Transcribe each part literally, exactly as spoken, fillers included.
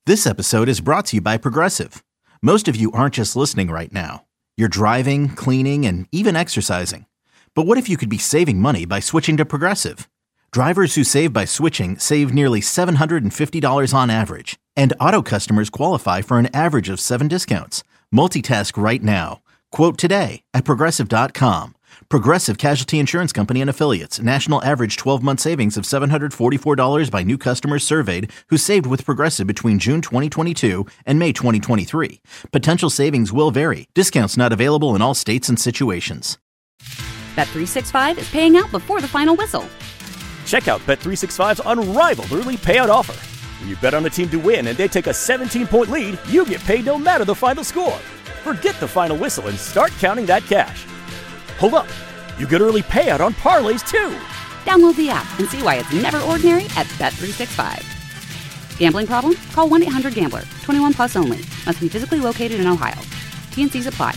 This episode is brought to you by Progressive. Most of you aren't just listening right now. You're driving, cleaning, and even exercising. But what if you could be saving money by switching to Progressive? Drivers who save by switching save nearly seven hundred fifty dollars on average. And auto customers qualify for an average of seven discounts. Multitask right now. Quote today at Progressive dot com. Progressive Casualty Insurance Company and Affiliates. National average twelve-month savings of seven hundred forty-four dollars by new customers surveyed who saved with Progressive between June twenty twenty-two and May twenty twenty-three. Potential savings will vary. Discounts not available in all states and situations. Bet three sixty-five is paying out before the final whistle. Check out Bet three sixty-five's unrivaled early payout offer. When you bet on a team to win and they take a seventeen-point lead, you get paid no matter the final score. Forget the final whistle and start counting that cash. Hold up, you get early payout on parlays too. Download the app and see why it's never ordinary at Bet three sixty-five. Gambling problem? Call one eight hundred gambler. twenty-one plus only. Must be physically located in Ohio. T and C's apply.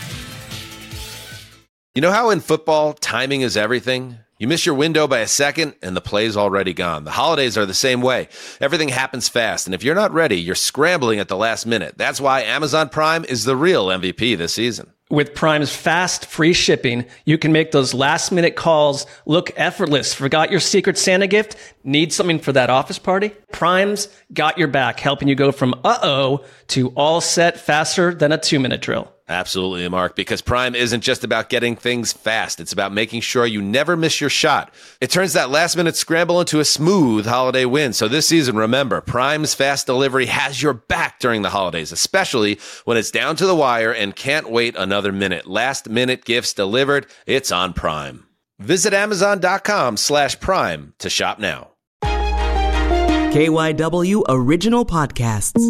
You know how in football, timing is everything? You miss your window by a second, and the play's already gone. The holidays are the same way. Everything happens fast, and if you're not ready, you're scrambling at the last minute. That's why Amazon Prime is the real M V P this season. With Prime's fast, free shipping, you can make those last-minute calls look effortless. Forgot your Secret Santa gift? Need something for that office party? Prime's got your back, helping you go from uh-oh to all set faster than a two-minute drill. Absolutely, Mark, because Prime isn't just about getting things fast. It's about making sure you never miss your shot. It turns that last-minute scramble into a smooth holiday win. So this season, remember, Prime's fast delivery has your back during the holidays, especially when it's down to the wire and can't wait another minute. Last-minute gifts delivered, it's on Prime. Visit Amazon.com slash Prime to shop now. K Y W Original Podcasts.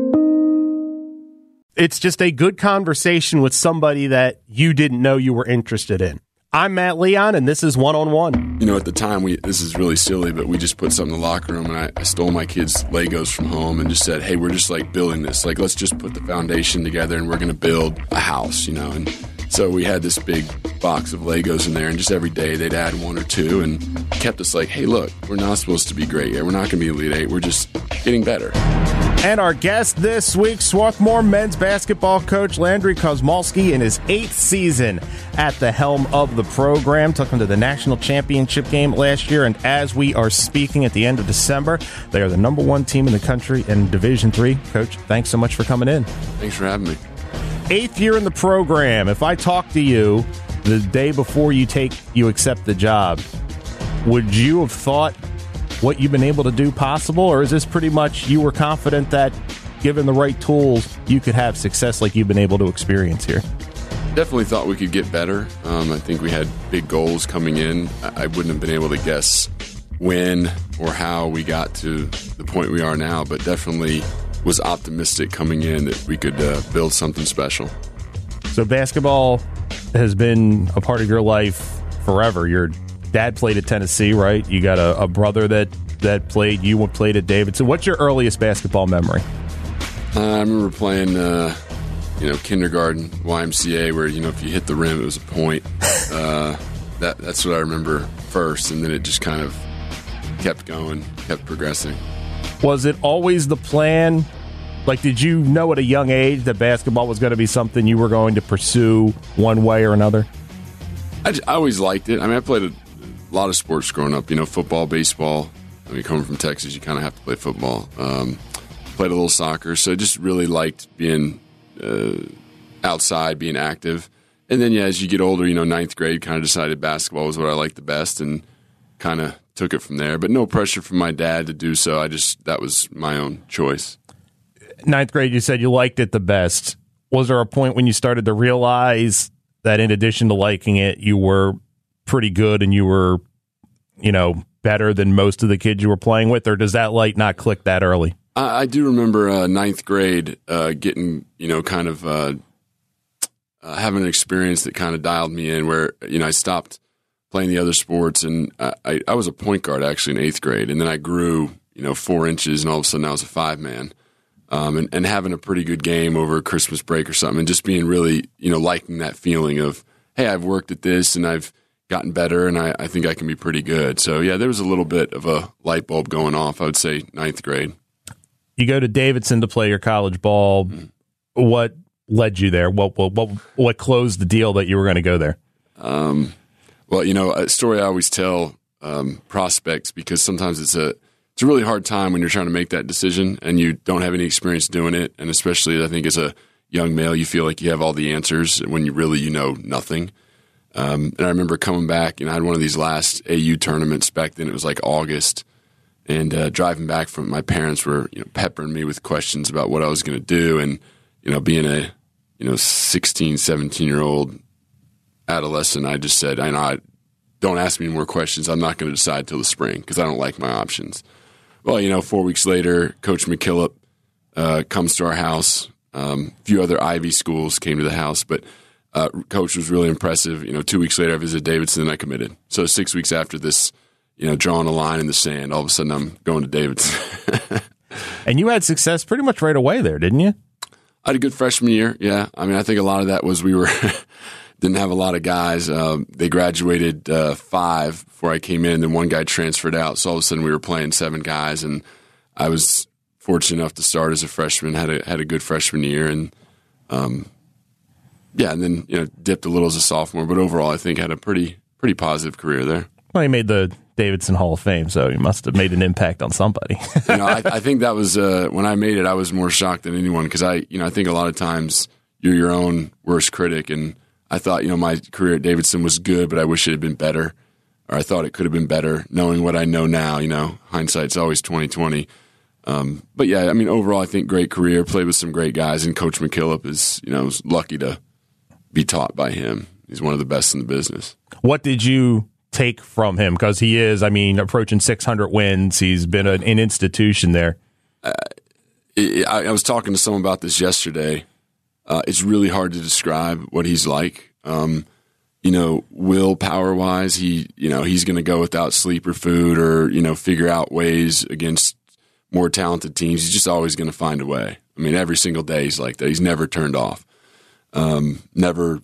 It's just a good conversation with somebody that you didn't know you were interested in. I'm Matt Leon, and this is One on One. You know, at the time, we this is really silly, but we just put something in the locker room, and I, I stole my kids' Legos from home and just said, hey, we're just, like, building this. Like, let's just put the foundation together, and we're going to build a house, you know. And so we had this big box of Legos in there, and just every day they'd add one or two and kept us like, hey, look, we're not supposed to be great yet. We're not going to be Elite Eight. We're just getting better. And our guest this week, Swarthmore men's basketball coach Landry Kozmalski in his eighth season at the helm of the program. Took them to the national championship game last year, and as we are speaking at the end of December, they are the number one team in the country in Division three. Coach, thanks so much for coming in. Thanks for having me. Eighth year in the program. If I talk to you the day before you take you accept the job, would you have thought what you've been able to do possible, or is this pretty much you were confident that given the right tools you could have success like you've been able to experience here? Definitely thought we could get better. Um, I think we had big goals coming in. I, I wouldn't have been able to guess when or how we got to the point we are now, but definitely was optimistic coming in that we could uh, build something special. So basketball has been a part of your life forever. Your dad played at Tennessee, right? You got a, a brother that, that played. You played at Davidson. What's your earliest basketball memory? Uh, I remember playing, uh, you know, kindergarten Y M C A, where, you know, if you hit the rim, it was a point. Uh, that that's what I remember first, and then it just kind of kept going, kept progressing. Was it always the plan? Like, did you know at a young age that basketball was going to be something you were going to pursue one way or another? I, just, I always liked it. I mean, I played a lot of sports growing up, you know, football, baseball. I mean, coming from Texas, you kind of have to play football. Um, played a little soccer, so I just really liked being uh, outside, being active. And then, yeah, as you get older, you know, ninth grade, kind of decided basketball was what I liked the best and kind of took it from there. But no pressure from my dad to do so. I just, that was my own choice. Ninth grade, you said you liked it the best. Was there a point when you started to realize that in addition to liking it, you were pretty good and you were, you know, better than most of the kids you were playing with, or does that light not click that early? I, I do remember uh, ninth grade uh, getting, you know, kind of uh, uh, having an experience that kind of dialed me in where, you know, I stopped playing the other sports, and I, I, I was a point guard actually in eighth grade, and then I grew, you know, four inches, and all of a sudden I was a five-man. Um, and, and having a pretty good game over Christmas break or something, and just being really, you know, liking that feeling of, hey, I've worked at this and I've gotten better, and I, I think I can be pretty good. So, yeah, there was a little bit of a light bulb going off, I would say, ninth grade. You go to Davidson to play your college ball. Mm-hmm. What led you there? What, what what what closed the deal that you were going to go there? Um, well, you know, a story I always tell um, prospects, because sometimes it's a it's a really hard time when you're trying to make that decision and you don't have any experience doing it, and especially I think as a young male, you feel like you have all the answers when you really you know nothing. Um, and I remember coming back, and I had one of these last A U tournaments back then. It was like August, and uh, driving back from my parents were you know peppering me with questions about what I was going to do, and you know being a you know sixteen, seventeen year old adolescent, I just said, I know, I, don't ask me any more questions. I'm not going to decide till the spring because I don't like my options. Well, you know, four weeks later, Coach McKillop uh, comes to our house. Um, a few other Ivy schools came to the house, but uh, Coach was really impressive. You know, two weeks later, I visited Davidson and I committed. So six weeks after this, you know, drawing a line in the sand, all of a sudden I'm going to Davidson. And you had success pretty much right away there, didn't you? I had a good freshman year, yeah. I mean, I think a lot of that was we were – didn't have a lot of guys. Um, they graduated uh, five before I came in, and then one guy transferred out. So all of a sudden we were playing seven guys, and I was fortunate enough to start as a freshman. had a had a good freshman year, and um, yeah, and then you know dipped a little as a sophomore. But overall, I think had a pretty pretty positive career there. Well, he made the Davidson Hall of Fame, so he must have made an impact on somebody. you know, I, I think that was uh, when I made it. I was more shocked than anyone because I, you know, I think a lot of times you're your own worst critic, and I thought, you know, my career at Davidson was good, but I wish it had been better, or I thought it could have been better. Knowing what I know now, you know, hindsight's always twenty twenty. Um, but yeah, I mean, overall, I think great career. Played with some great guys, and Coach McKillop is, you know, was lucky to be taught by him. He's one of the best in the business. What did you take from him? Because he is, I mean, approaching six hundred wins. He's been an, an institution there. Uh, it, I, I was talking to someone about this yesterday. Uh, it's really hard to describe what he's like. Um, you know, willpower wise, he, you know, he's going to go without sleep or food or, you know, figure out ways against more talented teams. He's just always going to find a way. I mean, every single day he's like that. He's never turned off, um, never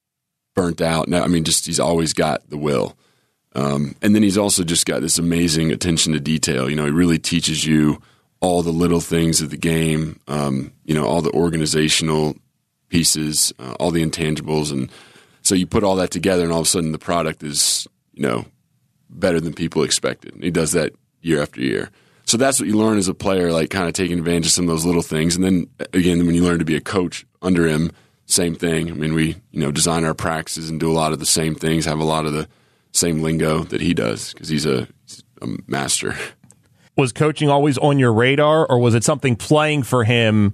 burnt out. No, I mean, just, he's always got the will. Um, and then he's also just got this amazing attention to detail. You know, he really teaches you all the little things of the game, um, you know, all the organizational pieces, uh, all the intangibles. And so you put all that together and all of a sudden the product is, you know, better than people expected. And he does that year after year. So that's what you learn as a player, like kind of taking advantage of some of those little things. And then again, when you learn to be a coach under him, same thing. I mean, we, you know, design our practices and do a lot of the same things, have a lot of the same lingo that he does because he's a, he's a master. Was coaching always on your radar, or was it something playing for him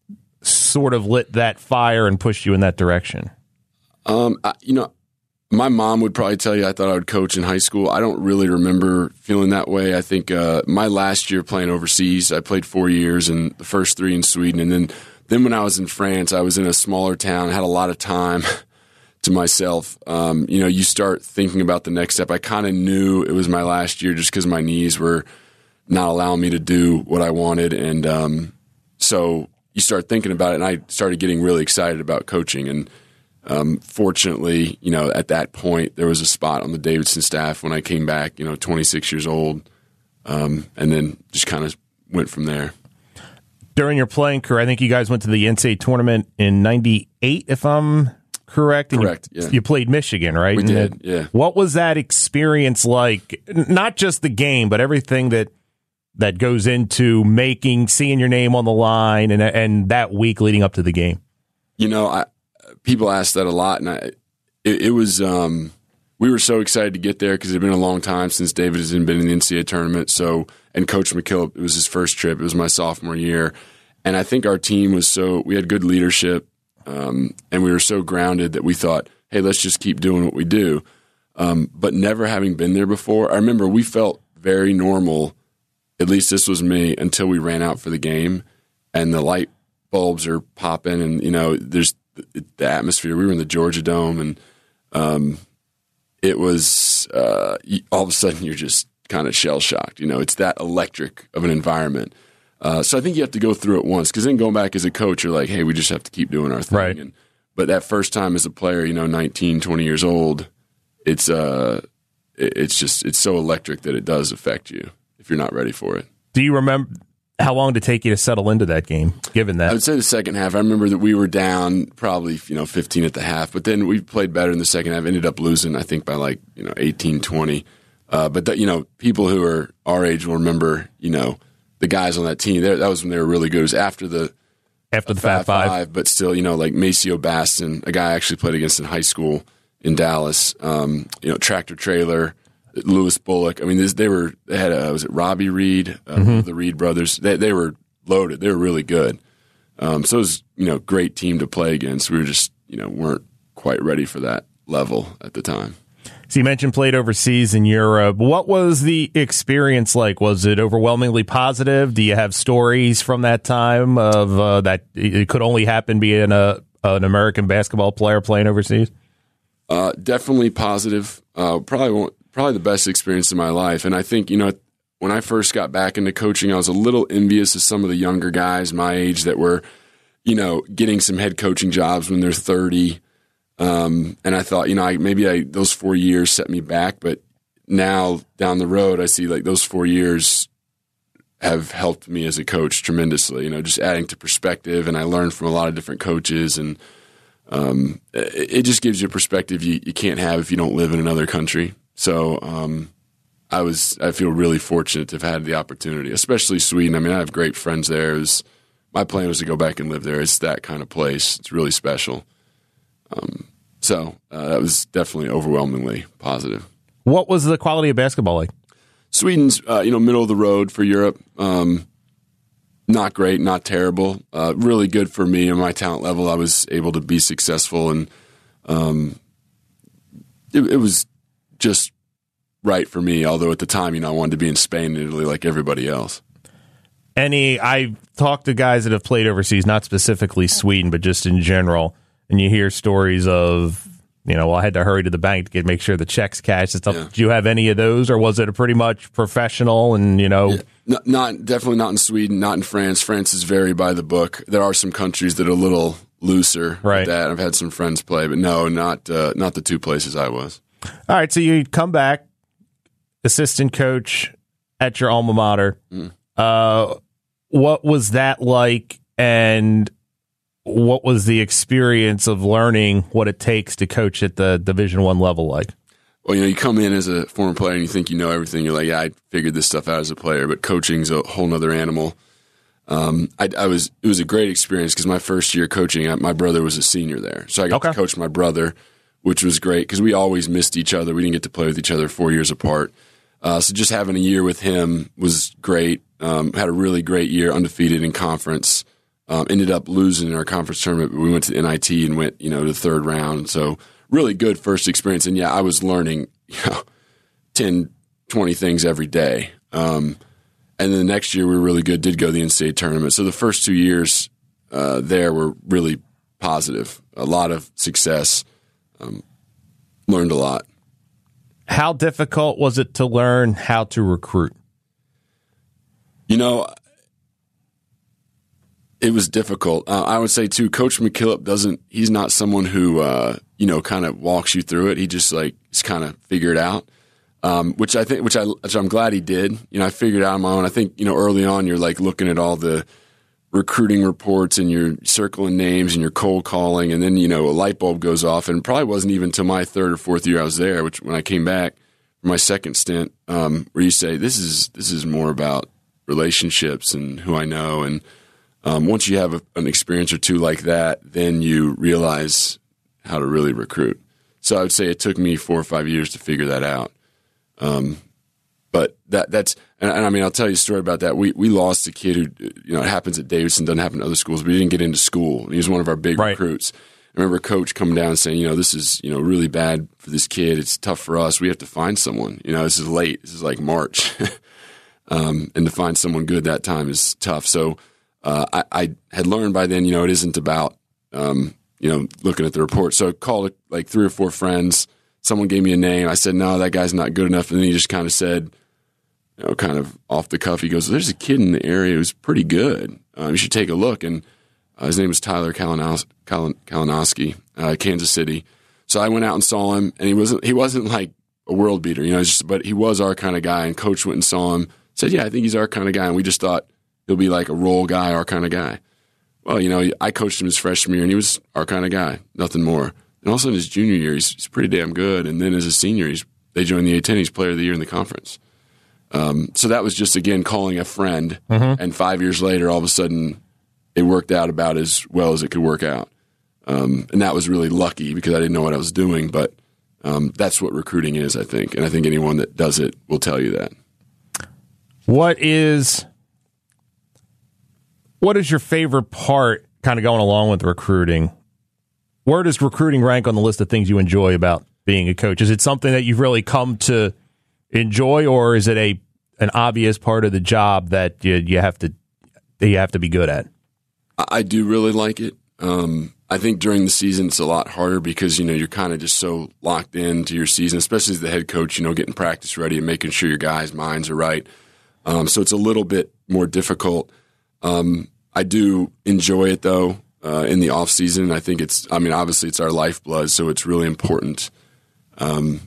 sort of lit that fire and pushed you in that direction? Um, I, you know, my mom would probably tell you I thought I would coach in high school. I don't really remember feeling that way. I think uh, my last year playing overseas, I played four years and the first three in Sweden. And then, then when I was in France, I was in a smaller town, had a lot of time to myself. Um, you know, you start thinking about the next step. I kind of knew it was my last year just because my knees were not allowing me to do what I wanted. And um, so you start thinking about it, and I started getting really excited about coaching. And um, fortunately, you know, at that point, there was a spot on the Davidson staff when I came back, you know, twenty-six years old, um, and then just kind of went from there. During your playing career, I think you guys went to the N C double A tournament in ninety-eight, if I'm correct. And Correct, you, yeah. You played Michigan, right? We and did, it, yeah. What was that experience like? Not just the game, but everything that that goes into making, seeing your name on the line, and and that week leading up to the game. You know, I, people ask that a lot, and I, it, it was um, we were so excited to get there because it had been a long time since David had been in the N C double A tournament. So, and Coach McKillop, it was his first trip. It was my sophomore year, and I think our team was so we had good leadership, um, and we were so grounded that we thought, hey, let's just keep doing what we do. Um, but never having been there before, I remember we felt very normal. At least this was me until we ran out for the game and the light bulbs are popping and, you know, there's the, the atmosphere. We were in the Georgia Dome and um, it was uh, all of a sudden you're just kind of shell shocked. You know, it's that electric of an environment. Uh, so I think you have to go through it once because then going back as a coach, you're like, hey, we just have to keep doing our thing. Right. And, but that first time as a player, you know, nineteen, twenty years old, it's uh, it's just it's so electric that it does affect you if you're not ready for it. Do you remember How long did it take you to settle into that game, given that? I would say the second half. I remember that we were down probably, you know, fifteen at the half, but then we played better in the second half, ended up losing, I think, by like, you know, eighteen, twenty. Uh, but, that, you know, people who are our age will remember, you know, the guys on that team. That was when they were really good. It was after the after the Fat Five. five. But still, you know, like Maceo Baston, a guy I actually played against in high school in Dallas, um, you know, Tractor Trailer, Lewis Bullock. I mean, this, they were they had a, was it Robbie Reed, uh, mm-hmm. the Reed brothers. They they were loaded. They were really good. Um, so it was, you know, great team to play against. We were just, you know, weren't quite ready for that level at the time. So you mentioned played overseas in Europe. What was the experience like? Was it overwhelmingly positive? Do you have stories from that time of uh, that it could only happen being a an American basketball player playing overseas? Uh, definitely positive. Uh, probably won't. Probably the best experience of my life. And I think, you know, when I first got back into coaching, I was a little envious of some of the younger guys my age that were, you know, getting some head coaching jobs when they're thirty. Um, and I thought, you know, I, maybe I, those four years set me back. But now down the road, I see like those four years have helped me as a coach tremendously, you know, just adding to perspective. And I learned from a lot of different coaches. And um, it, it just gives you a perspective you, you can't have if you don't live in another country. So um, I was I feel really fortunate to have had the opportunity, especially Sweden. I mean, I have great friends there. It was, my plan was to go back and live there. It's that kind of place. It's really special. Um, so uh, that was definitely overwhelmingly positive. What was the quality of basketball like? Sweden's uh, you know middle of the road for Europe. Um, not great, not terrible. Uh, really good for me and my talent level. I was able to be successful, and um, it, it was just right for me, although at the time, you know, I wanted to be in Spain and Italy like everybody else. Any, I've talked to guys that have played overseas, not specifically Sweden, but just in general, and you hear stories of, you know, well, I had to hurry to the bank to get make sure the checks cashed and stuff. Yeah. Did you have any of those, or was it a pretty much professional and, you know? Yeah. Not, not definitely not in Sweden, not in France. France is very by the book. There are some countries that are a little looser right. with that. I've had some friends play, but no, not uh, not the two places I was. All right, so you come back, assistant coach at your alma mater. Mm. Uh, what was that like, and what was the experience of learning what it takes to coach at the Division One level like? Well, you know, you come in as a former player and you think you know everything. You're like, yeah, I figured this stuff out as a player, but coaching's a whole nother animal. Um, I, I was it was a great experience because my first year coaching, my brother was a senior there, so I got okay. to coach my brother, which was great because we always missed each other. We didn't get to play with each other four years apart. Uh, so just having a year with him was great. Um, had a really great year, undefeated in conference. Um, ended up losing in our conference tournament, but we went to the N I T and went, you know, to the third round. So really good first experience. And yeah, I was learning, you know, ten, twenty things every day. Um, and then the next year we were really good, did go to the N C double A tournament. So the first two years uh, there were really positive. A lot of success. Um, learned a lot. How difficult was it to learn how to recruit? You know, it was difficult. Uh, I would say, too, Coach McKillop doesn't, he's not someone who, uh, you know, kind of walks you through it. He just, like, just kind of figured it out, um, which I think, which, I, which I'm glad he did. You know, I figured it out on my own. I think, you know, early on, you're, like, looking at all the recruiting reports and you're circling names and you're cold calling, and then, you know, a light bulb goes off, and it probably wasn't even until my third or fourth year I was there, which when I came back for my second stint, um, where you say, this is, this is more about relationships and who I know. And um, once you have a, an experience or two like that, then you realize how to really recruit. So I would say it took me four or five years to figure that out. Um, but that that's and, and I mean, I'll tell you a story about that. We we lost a kid who, you know, it happens at Davidson, doesn't happen to other schools, but he didn't get into school. He was one of our big right. recruits. I remember a coach coming down and saying, you know, this is, you know, really bad for this kid. It's tough for us. We have to find someone. You know, this is late. This is like March. um, and to find someone good that time is tough. So uh, I, I had learned by then, you know, it isn't about, um, you know, looking at the report. So I called like three or four friends. Someone gave me a name. I said, no, that guy's not good enough. And then he just kind of said, you know, kind of off the cuff, he goes, there's a kid in the area who's pretty good. Um, you should take a look. And uh, his name was Tyler Kalinos- Kalin- Kalinowski, uh, Kansas City. So I went out and saw him, and he wasn't he wasn't like a world beater, you know, just, but he was our kind of guy. And Coach went and saw him, said, yeah, I think he's our kind of guy. And we just thought, he'll be like a role guy, our kind of guy. Well, you know, I coached him his freshman year, and he was our kind of guy, nothing more. And all of a sudden, his junior year, he's, he's pretty damn good. And then as a senior, he's they joined the A ten, he's player of the year in the conference. Um, so that was just, again, calling a friend. Mm-hmm. And five years later, all of a sudden, it worked out about as well as it could work out. Um, and that was really lucky because I didn't know what I was doing. But um, that's what recruiting is, I think. And I think anyone that does it will tell you that. What is what is your favorite part kind of going along with recruiting? Where does recruiting rank on the list of things you enjoy about being a coach? Is it something that you've really come to enjoy, or is it a an obvious part of the job that you, you have to that you have to be good at? I do really like it. Um, I think during the season it's a lot harder because, you know, you're kind of just so locked into your season, especially as the head coach, you know, getting practice ready and making sure your guys' minds are right. Um, so it's a little bit more difficult. Um, I do enjoy it, though, uh, in the off season. I think it's, I mean, obviously it's our lifeblood, so it's really important. Um,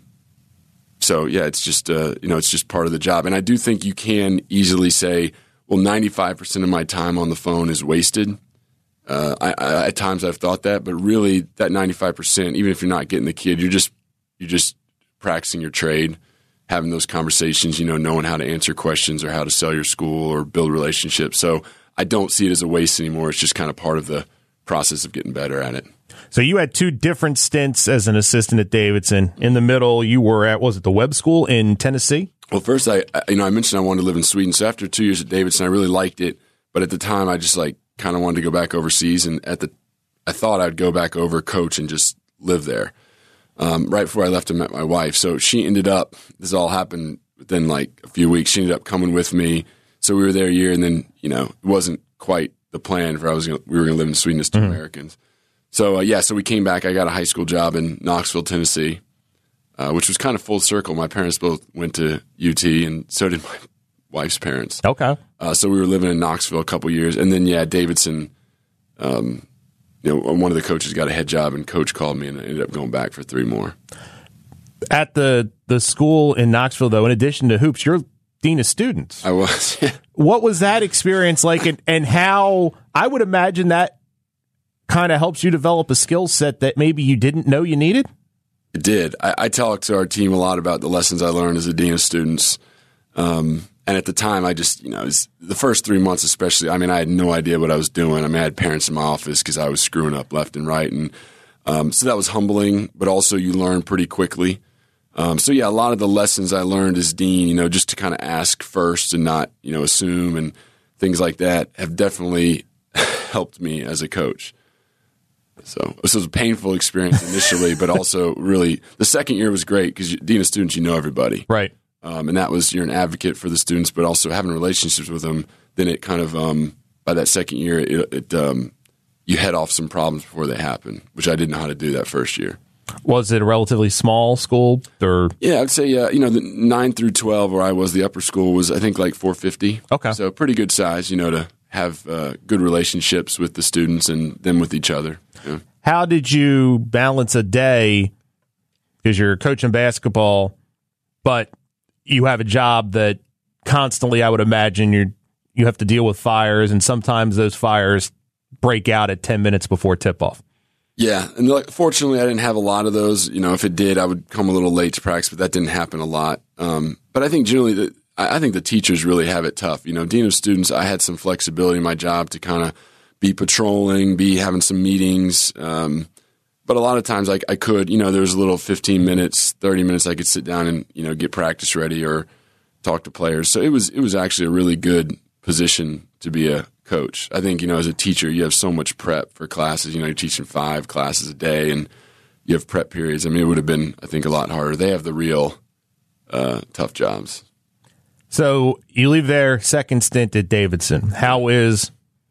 so, yeah, it's just, uh, you know, it's just part of the job. And I do think you can easily say, well, ninety-five percent of my time on the phone is wasted. Uh, I, I, at times I've thought that, but really that ninety-five percent, even if you're not getting the kid, you're just you're just practicing your trade, having those conversations, you know, knowing how to answer questions or how to sell your school or build relationships. So I don't see it as a waste anymore. It's just kind of part of the process of getting better at it. So you had two different stints as an assistant at Davidson. In the middle, you were at, was it the Webb School in Tennessee? Well, first, I, I you know, I mentioned I wanted to live in Sweden. So after two years at Davidson, I really liked it. But at the time, I just like kind of wanted to go back overseas. And at the, I thought I'd go back over, coach, and just live there. Um, right before I left, I met my wife. So she ended up, this all happened within like a few weeks. She ended up coming with me. So we were there a year, and then, you know, it wasn't quite the plan for I was gonna, we were going to live in Sweden as two mm-hmm. Americans. So, uh, yeah, so we came back. I got a high school job in Knoxville, Tennessee, uh, which was kind of full circle. My parents both went to U T, and so did my wife's parents. Okay. Uh, so we were living in Knoxville a couple years. And then, yeah, Davidson, um, you know, one of the coaches got a head job, and coach called me, and I ended up going back for three more. At the, the school in Knoxville, though, in addition to hoops, you're dean of students. I was. What was that experience like, and, and how I would imagine that kind of helps you develop a skill set that maybe you didn't know you needed? It did. I, I talk to our team a lot about the lessons I learned as a dean of students. Um, and at the time, I just, you know, it was the first three months especially, I mean, I had no idea what I was doing. I mean, I had parents in my office because I was screwing up left and right. And um, so that was humbling, but also you learn pretty quickly. Um, so, yeah, a lot of the lessons I learned as dean, you know, just to kind of ask first and not, you know, assume and things like that have definitely helped me as a coach. So this was a painful experience initially, but also really the second year was great because dean of students, you know everybody. Right. Um, and that was you're an advocate for the students, but also having relationships with them. Then it kind of, um, by that second year, it, it um, you head off some problems before they happen, which I didn't know how to do that first year. Was it a relatively small school? Or yeah, I'd say uh, you know the nine through twelve, where I was, the upper school was I think like four fifty. Okay, so pretty good size, you know, to have uh, good relationships with the students and them with each other. Yeah. How did you balance a day? Because you're coaching basketball, but you have a job that constantly, I would imagine, you you have to deal with fires, and sometimes those fires break out at ten minutes before tip-off. Yeah, and like, fortunately, I didn't have a lot of those. You know, if it did, I would come a little late to practice, but that didn't happen a lot. Um, but I think generally, the, I think the teachers really have it tough. You know, dean of students, I had some flexibility in my job to kind of be patrolling, be having some meetings. Um, but a lot of times, I, I could, you know, there was a little fifteen minutes, thirty minutes I could sit down and, you know, get practice ready or talk to players. So it was it was actually a really good position to be a coach. I think, you know, as a teacher, you have so much prep for classes. You know, you're teaching five classes a day, and you have prep periods. I mean, it would have been, I think, a lot harder. They have the real uh, tough jobs. So you leave there, second stint at Davidson. How is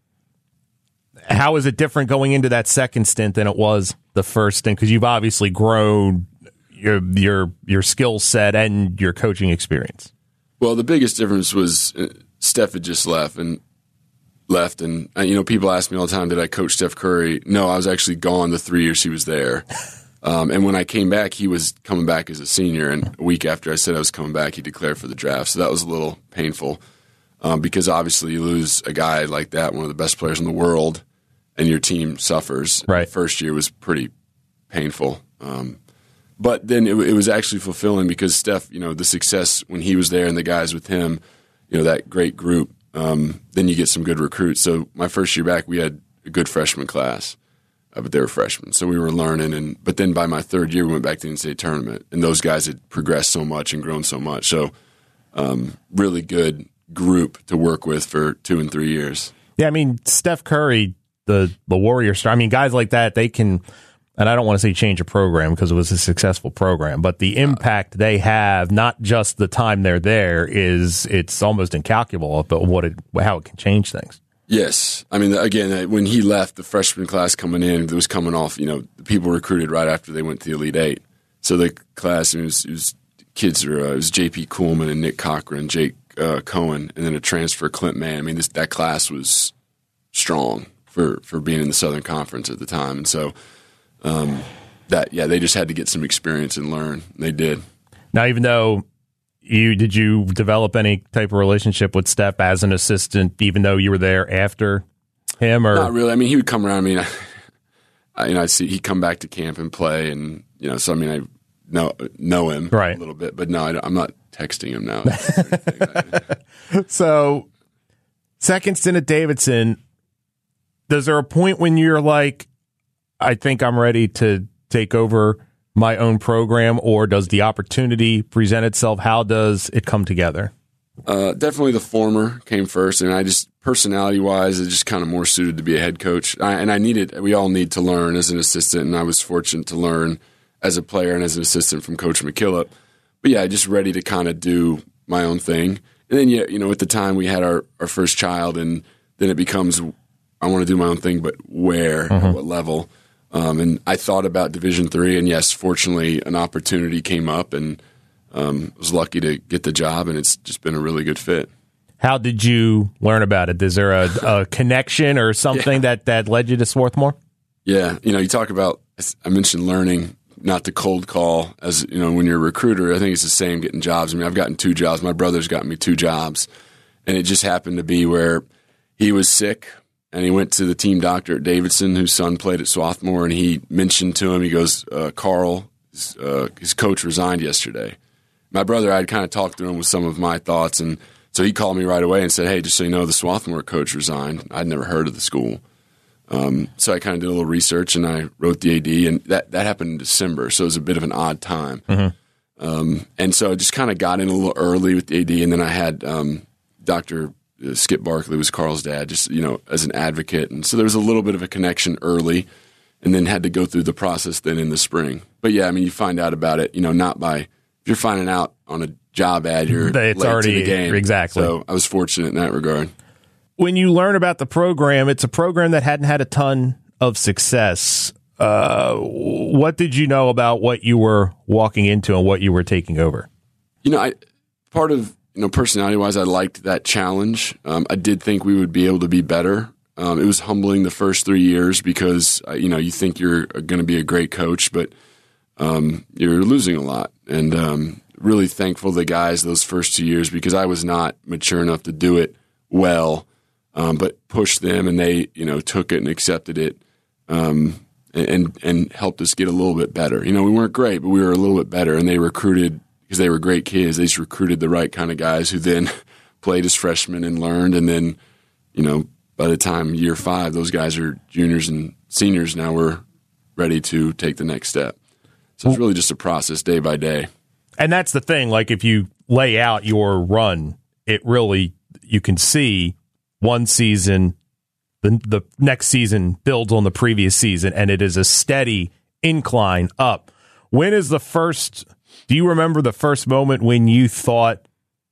how is it different going into that second stint than it was the first stint? Because you've obviously grown your your your skill set and your coaching experience. Well, the biggest difference was uh, Steph had just left, and left, and uh, you know, people ask me all the time, did I coach Steph Curry? No, I was actually gone the three years he was there. Um, and when I came back, he was coming back as a senior, and a week after I said I was coming back, he declared for the draft. So that was a little painful. um, because obviously you lose a guy like that, one of the best players in the world, and your team suffers. Right. The first year was pretty painful. Um, but then it, it was actually fulfilling because Steph, you know, the success when he was there and the guys with him, you know, that great group, um, then you get some good recruits. So my first year back, we had a good freshman class, uh, but they were freshmen. So we were learning. and But then by my third year, we went back to the N C double A tournament, and those guys had progressed so much and grown so much. So um, really good group to work with for two and three years. Yeah, I mean, Steph Curry, the, the Warrior star, I mean, guys like that, they can, and I don't want to say change a program because it was a successful program, but the impact they have, not just the time they're there, is it's almost incalculable, but what it, how it can change things. Yes. I mean, again, when he left, the freshman class coming in, it was coming off, you know, the people recruited right after they went to the Elite Eight. So the class, it was, it was kids, were, uh, it was J P Kuhlman and Nick Cochran, Jake uh, Cohen, and then a transfer, Clint Mann. I mean, this, that class was strong for, for being in the Southern Conference at the time. And so um, that, yeah, they just had to get some experience and learn. They did. Now, even though you did you develop any type of relationship with Steph as an assistant, even though you were there after him, or not really? I mean, he would come around. I mean, I, I you know, I see he'd come back to camp and play, and you know, so I mean, I know know him right. a little bit, but no, I, I'm not texting him now. So, second stint at Davidson, is there a point when you're like, I think I'm ready to take over my own program, or does the opportunity present itself? How does it come together? Uh, definitely the former came first, and I just, personality-wise, it's just kind of more suited to be a head coach. I, and I needed, we all need to learn as an assistant, and I was fortunate to learn as a player and as an assistant from Coach McKillop. But yeah, just ready to kind of do my own thing. And then, yeah, you know, at the time we had our, our first child, and then it becomes, I want to do my own thing, but where, mm-hmm. at what level? Um, and I thought about Division three, and yes, fortunately, an opportunity came up, and um, was lucky to get the job, and it's just been a really good fit. How did you learn about it? Is there a, a connection or something yeah. that, that led you to Swarthmore? Yeah, you know, you talk about, I mentioned learning not to cold call as, you know, when you're a recruiter. I think it's the same getting jobs. I mean, I've gotten two jobs. My brother's gotten me two jobs, and it just happened to be where he was sick. And he went to the team doctor at Davidson, whose son played at Swarthmore, and he mentioned to him, he goes, uh, Carl, his, uh, his coach resigned yesterday. My brother, I had kind of talked to him with some of my thoughts, and so he called me right away and said, hey, just so you know, the Swarthmore coach resigned. I'd never heard of the school. Um, so I kind of did a little research, and I wrote the A D, and that, that happened in December, so it was a bit of an odd time. Mm-hmm. Um, and so I just kind of got in a little early with the A D, and then I had um, Doctor Skip Barkley was Carl's dad, just, you know, as an advocate. And so there was a little bit of a connection early, and then had to go through the process then in the spring. But yeah, I mean, you find out about it, you know, not by, if you're finding out on a job ad, you're it's late already, to the game. Exactly. So I was fortunate in that regard. When you learn about the program, it's a program that hadn't had a ton of success. Uh, what did you know about what you were walking into and what you were taking over? You know, I part of, you know, personality-wise, I liked that challenge. Um, I did think we would be able to be better. Um, it was humbling the first three years because, uh, you know, you think you're going to be a great coach, but um, you're losing a lot. And um, really thankful to the guys those first two years because I was not mature enough to do it well, um, but pushed them, and they, you know, took it and accepted it um, and, and helped us get a little bit better. You know, we weren't great, but we were a little bit better, and they recruited – because they were great kids. They just recruited the right kind of guys who then played as freshmen and learned. And then, you know, by the time year five, those guys are juniors and seniors now. We're ready to take the next step. So it's really just a process day by day. And that's the thing. Like if you lay out your run, it really, you can see one season, the, the next season builds on the previous season, and it is a steady incline up. When is the first... Do you remember the first moment when you thought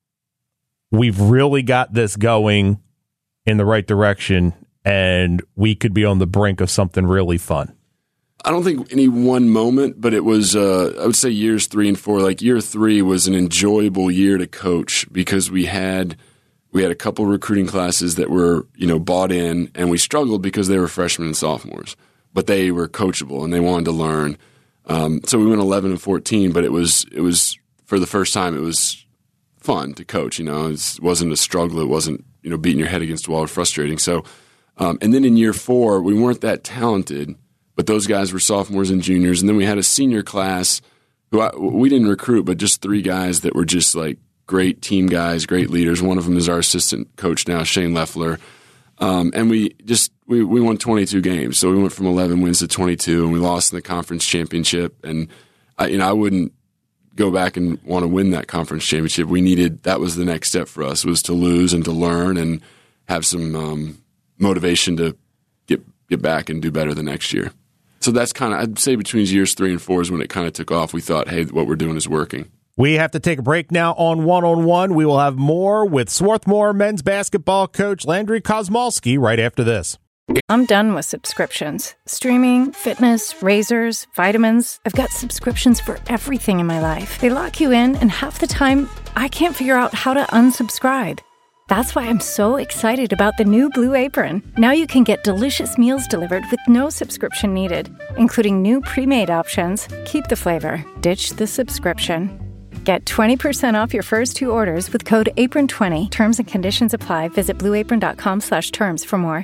we've really got this going in the right direction and we could be on the brink of something really fun? I don't think any one moment, but it was, uh, I would say years three and four. Like year three was an enjoyable year to coach because we had we had a couple recruiting classes that were, you know, bought in, and we struggled because they were freshmen and sophomores, but they were coachable and they wanted to learn. Um, so we went eleven and fourteen, but it was it was for the first time it was fun to coach. You know, it wasn't a struggle. It wasn't, you know, beating your head against the wall or frustrating. So, um, and then in year four, we weren't that talented, but those guys were sophomores and juniors. And then we had a senior class who I, we didn't recruit, but just three guys that were just like great team guys, great leaders. One of them is our assistant coach now, Shane Leffler. Um, and we just we, we won twenty-two games. So we went from eleven wins to twenty-two, and we lost in the conference championship. And I, you know, I wouldn't go back and want to win that conference championship. We needed, that was the next step for us, was to lose and to learn and have some um, motivation to get get back and do better the next year. So that's kind of, I'd say between years three and four is when it kind of took off. We thought, hey, what we're doing is working. We have to take a break now on One-on-One. We will have more with Swarthmore men's basketball coach Landry Kozmalski right after this. I'm done with subscriptions. Streaming, fitness, razors, vitamins. I've got subscriptions for everything in my life. They lock you in, and half the time, I can't figure out how to unsubscribe. That's why I'm so excited about the new Blue Apron. Now you can get delicious meals delivered with no subscription needed, including new pre-made options. Keep the flavor, ditch the subscription. Get twenty percent off your first two orders with code apron twenty. Terms and conditions apply. Visit blueapron.com slash terms for more.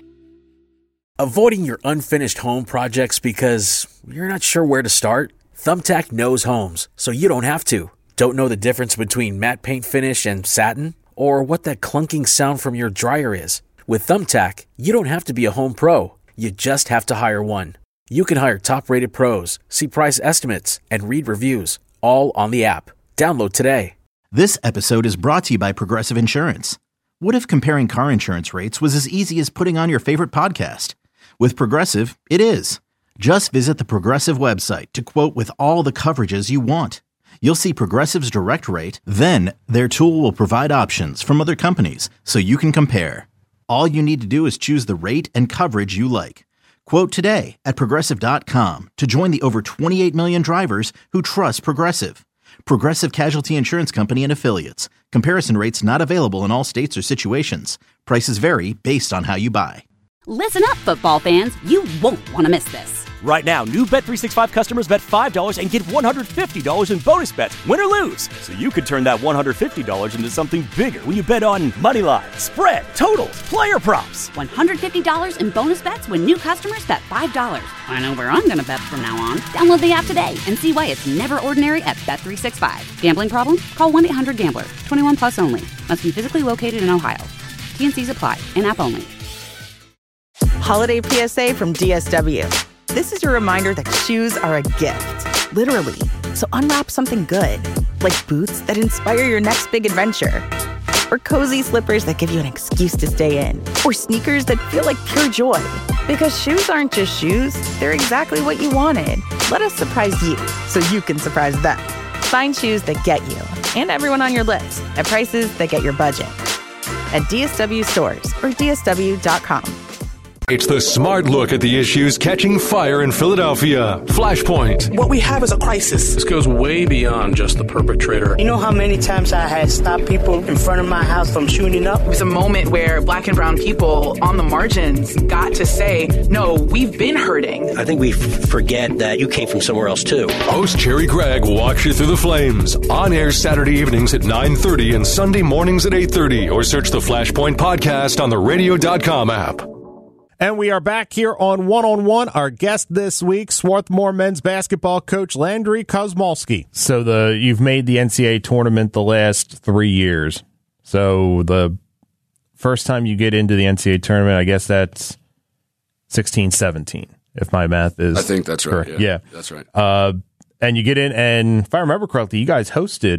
Avoiding your unfinished home projects because you're not sure where to start? Thumbtack knows homes, so you don't have to. Don't know the difference between matte paint finish and satin? Or what that clunking sound from your dryer is? With Thumbtack, you don't have to be a home pro. You just have to hire one. You can hire top-rated pros, see price estimates, and read reviews, all on the app. Download today. This episode is brought to you by Progressive Insurance. What if comparing car insurance rates was as easy as putting on your favorite podcast? With Progressive, it is. Just visit the Progressive website to quote with all the coverages you want. You'll see Progressive's direct rate, then their tool will provide options from other companies so you can compare. All you need to do is choose the rate and coverage you like. Quote today at Progressive dot com to join the over twenty-eight million drivers who trust Progressive. Progressive Casualty Insurance Company and Affiliates. Comparison rates not available in all states or situations. Prices vary based on how you buy. Listen up, football fans. You won't want to miss this. Right now, new Bet three sixty-five customers bet five dollars and get one hundred fifty dollars in bonus bets, win or lose. So you could turn that one hundred fifty dollars into something bigger when you bet on money line, spread, totals, player props. one hundred fifty dollars in bonus bets when new customers bet five dollars. I know where I'm going to bet from now on. Download the app today and see why it's never ordinary at Bet three sixty-five. Gambling problem? Call one eight hundred gambler. twenty-one plus only. Must be physically located in Ohio. T and C's apply. In-app only. Holiday P S A from D S W. This is your reminder that shoes are a gift, literally. So unwrap something good, like boots that inspire your next big adventure, or cozy slippers that give you an excuse to stay in, or sneakers that feel like pure joy. Because shoes aren't just shoes, they're exactly what you wanted. Let us surprise you so you can surprise them. Find shoes that get you and everyone on your list at prices that get your budget at D S W stores or D S W dot com. It's the smart look at the issues catching fire in Philadelphia. Flashpoint. What we have is a crisis. This goes way beyond just the perpetrator. You know how many times I had stopped people in front of my house from shooting up? It was a moment where black and brown people on the margins got to say, no, we've been hurting. I think we f- forget that you came from somewhere else, too. Host Cherry Gregg walks you through the flames. On air Saturday evenings at nine thirty and Sunday mornings at eight thirty. Or search the Flashpoint podcast on the radio dot com app. And we are back here on One-on-One. Our guest this week, Swarthmore men's basketball coach Landry Kozmalski. So the you've made the N C double A tournament the last three years. So the first time you get into the N C double A tournament, I guess that's sixteen seventeen, if my math is I think that's right. correct. Yeah, yeah. That's right. Uh, and you get in, and if I remember correctly, you guys hosted,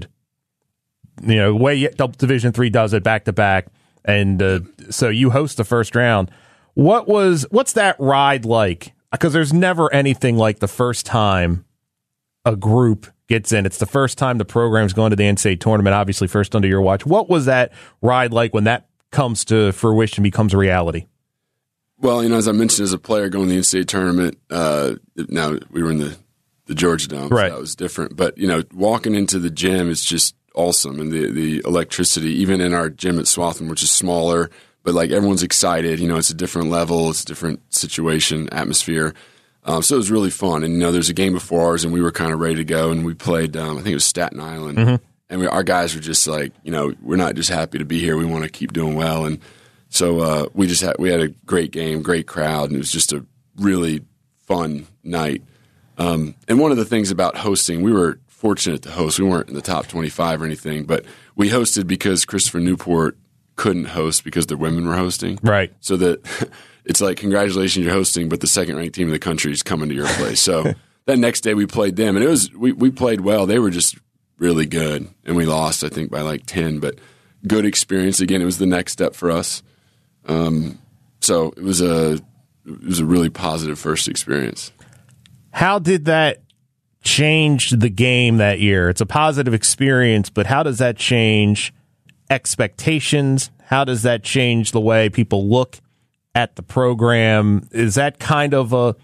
you know, the way Division three does it back-to-back, and uh, so you host the first round. What was what's that ride like? Because there's never anything like the first time a group gets in. It's the first time the program's going to the N C double A tournament, obviously first under your watch. What was that ride like when that comes to fruition, becomes a reality? Well, you know, as I mentioned, as a player going to the N C double A tournament, uh, now we were in the, the Georgia Dome, right. So that was different. But, you know, walking into the gym is just awesome. And the, the electricity, even in our gym at Swarthmore, which is smaller, but like everyone's excited, you know, it's a different level, it's a different situation, atmosphere. Um, so it was really fun. And, you know, there's a game before ours and we were kind of ready to go and we played, um, I think it was Staten Island. Mm-hmm. and we, our guys were just like, you know, we're not just happy to be here. We want to keep doing well. And so uh, we just had, we had a great game, great crowd, and it was just a really fun night. Um, and one of the things about hosting, we were fortunate to host. We weren't in the top twenty-five or anything, but we hosted because Christopher Newport couldn't host because their women were hosting. Right. So that it's like, congratulations, you're hosting, but the second-ranked team in the country is coming to your place. So that next day we played them, and it was we, we played well. They were just really good, and we lost, I think, by like ten, but good experience. Again, it was the next step for us. Um, so it was a it was a really positive first experience. How did that change the game that year? It's a positive experience, but how does that change expectations? How does that change the way people look at the program? Is that kind of a,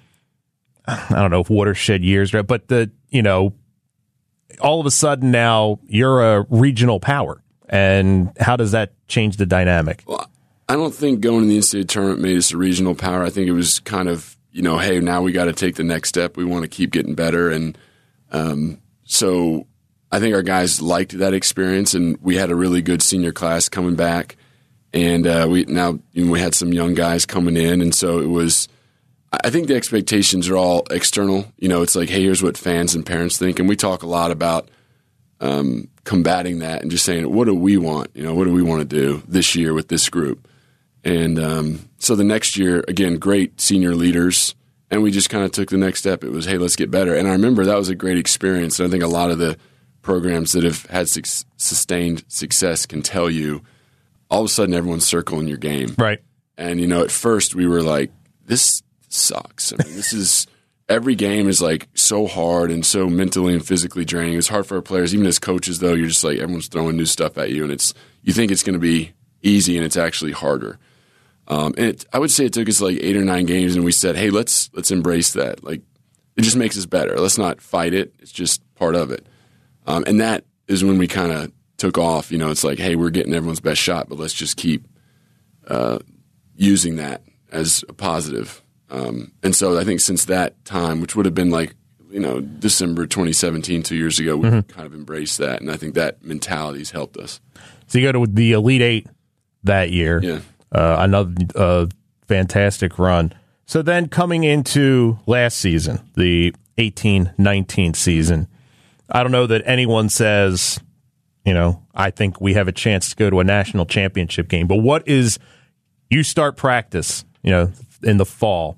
I don't know if watershed years, right? But the, you know, all of a sudden now you're a regional power, and how does that change the dynamic? Well, I don't think going to the N C double A tournament made us a regional power. I think it was kind of, you know, hey, now we got to take the next step. We want to keep getting better. And um, so I think our guys liked that experience, and we had a really good senior class coming back. And uh, we now you know, we had some young guys coming in, and so it was – I think the expectations are all external. You know, it's like, hey, here's what fans and parents think. And we talk a lot about um, combating that and just saying, what do we want? You know, what do we want to do this year with this group? And um, so the next year, again, great senior leaders, and we just kind of took the next step. It was, hey, let's get better. And I remember that was a great experience. And I think a lot of the programs that have had su- sustained success can tell you, all of a sudden everyone's circling your game. Right. And, you know, at first we were like, this sucks. I mean, this is – every game is, like, so hard and so mentally and physically draining. It's hard for our players. Even as coaches, though, you're just like, everyone's throwing new stuff at you, and it's you think it's going to be easy, and it's actually harder. Um, and it, I would say it took us like eight or nine games, and we said, hey, let's let's embrace that. Like, it just makes us better. Let's not fight it. It's just part of it. Um, and that is when we kind of took off. You know, it's like, hey, we're getting everyone's best shot, but let's just keep uh, using that as a positive. Um, and so I think since that time, which would have been like, you know, December twenty seventeen, two years ago, we mm-hmm. kind of embraced that. And I think that mentality has helped us. So you go to the Elite Eight that year. Yeah. Uh, another uh, fantastic run. So then coming into last season, the eighteen nineteen season, I don't know that anyone says, you know, I think we have a chance to go to a national championship game. But what is, you start practice, you know, in the fall.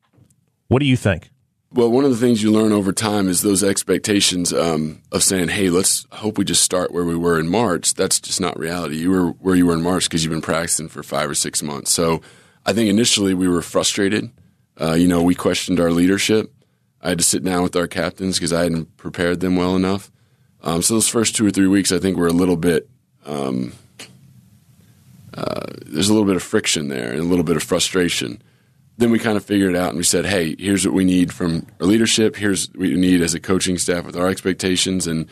What do you think? Well, one of the things you learn over time is those expectations um, of saying, hey, let's hope we just start where we were in March. That's just not reality. You were where you were in March because you've been practicing for five or six months. So I think initially we were frustrated. Uh, you know, we questioned our leadership. I had to sit down with our captains because I hadn't prepared them well enough. Um, so those first two or three weeks, I think, were a little bit um, uh, – there's a little bit of friction there and a little bit of frustration. Then we kind of figured it out and we said, hey, here's what we need from our leadership. Here's what we need as a coaching staff with our expectations. And,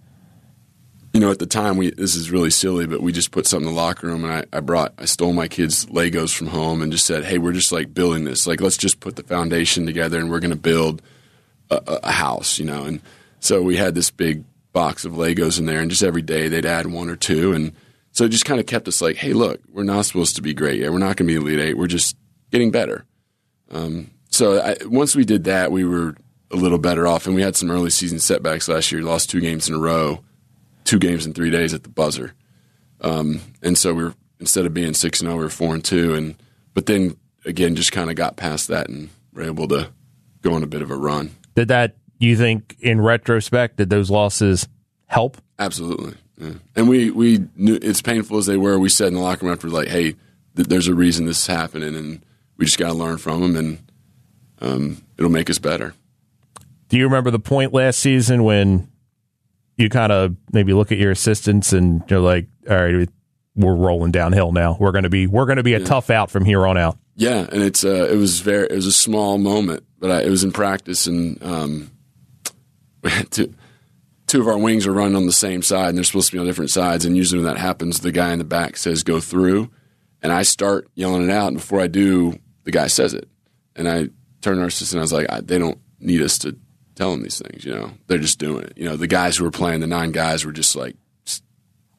you know, at the time, we this is really silly, but we just put something in the locker room, and I, I brought – I stole my kids' Legos from home and just said, hey, we're just, like, building this. Like, let's just put the foundation together and we're going to build a, a house, you know. And so we had this big box of Legos in there, and just every day they'd add one or two. And so it just kind of kept us like, hey, look, we're not supposed to be great yet. We're not going to be Elite Eight. We're just getting better. Um, so I, once we did that, we were a little better off, and we had some early season setbacks last year. We lost two games in a row, two games in three days at the buzzer. Um, and so we were, instead of being six and oh, we were four and two. And, but then again, just kind of got past that and were able to go on a bit of a run. Did that, you think, in retrospect, did those losses help? Absolutely. Yeah. And we, we knew, it's painful as they were, we said in the locker room after, like, hey, th- there's a reason this is happening, and we just got to learn from them, and um, it'll make us better. Do you remember the point last season when you kind of maybe look at your assistants and you're like, all right, we're rolling downhill now. We're going to be we're going to be a yeah. tough out from here on out. Yeah, and it's uh, it was very it was a small moment, but I, it was in practice, and um, we had two, two of our wings are running on the same side, and they're supposed to be on different sides. And usually when that happens, the guy in the back says go through, and I start yelling it out, and before I do, the guy says it. And I turned to our assistant, and I was like, I, they don't need us to tell them these things, you know. They're just doing it. You know, the guys who were playing, the nine guys were just like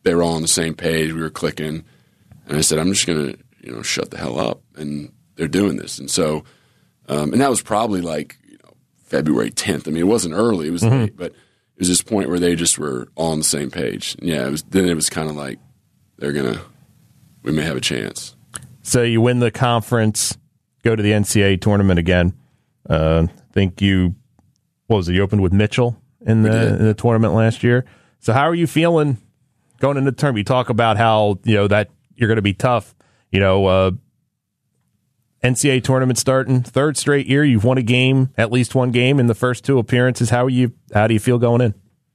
they were all on the same page. We were clicking. And I said, I'm just going to, you know, shut the hell up. And they're doing this. And so, um, and that was probably like, you know, February tenth. I mean, it wasn't early. It was mm-hmm. late, but it was this point where they just were all on the same page. And yeah, it was, then it was kind of like, they're going to, we may have a chance. So you win the conference, go to the N C double A tournament again. Uh, I think you, what was it, you opened with Mitchell in the, in the tournament last year. So how are you feeling going into the tournament? You talk about how, you know, that you're going to be tough. You know, uh, N C double A tournament starting, third straight year. You've won a game, at least one game in the first two appearances. How are you? How do you feel going in?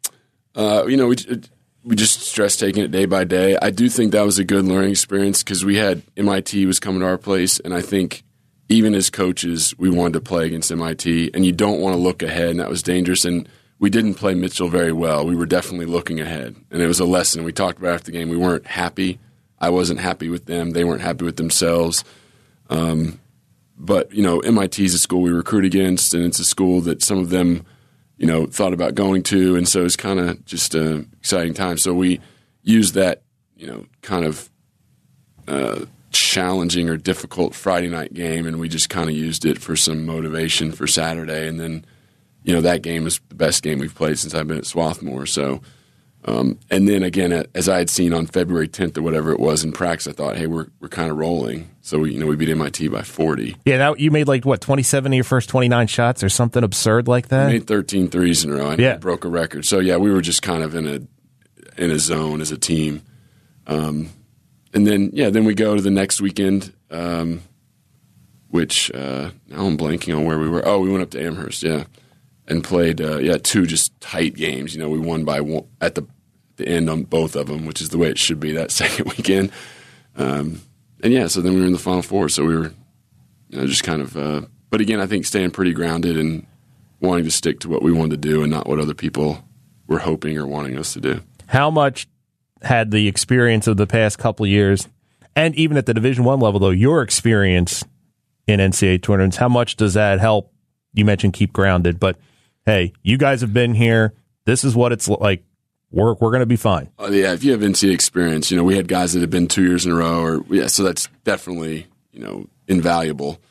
Uh, you know, we we just stress taking it day by day. I do think that was a good learning experience because we had M I T was coming to our place, and I think even as coaches, we wanted to play against M I T, and you don't want to look ahead, and that was dangerous. And we didn't play Mitchell very well. We were definitely looking ahead, and it was a lesson. We talked about after the game. We weren't happy. I wasn't happy with them. They weren't happy with themselves. Um, but, you know, M I T is a school we recruit against, and it's a school that some of them, you know, thought about going to, and so it's kind of just an exciting time. So we used that, you know, kind of uh, challenging or difficult Friday night game, and we just kind of used it for some motivation for Saturday. And then, you know, that game is the best game we've played since I've been at Swarthmore. So, Um, and then again, as I had seen on February tenth or whatever it was in practice, I thought, hey, we're we're kind of rolling. So we, you know, we beat M I T by forty. Yeah, that, you made like what twenty-seven of your first twenty-nine shots or something absurd like that. I made thirteen threes in a row. I yeah. broke a record. So yeah, we were just kind of in a in a zone as a team. Um, and then yeah, then we go to the next weekend, um, which uh, now I'm blanking on where we were. Oh, we went up to Amherst. Yeah. And played, uh, yeah, two just tight games. You know, we won by one at the the end on both of them, which is the way it should be that second weekend. Um, and yeah, so then we were in the Final Four. So we were, you know, just kind of. Uh, but again, I think staying pretty grounded and wanting to stick to what we wanted to do and not what other people were hoping or wanting us to do. How much had the experience of the past couple of years, and even at the Division One level, though, your experience in N C double A tournaments, how much does that help? You mentioned keep grounded, but hey, you guys have been here. This is what it's like. We're we're going to be fine. Uh, yeah, if you have N C double A experience, you know, we had guys that have been two years in a row, or yeah, so that's definitely, you know, invaluable.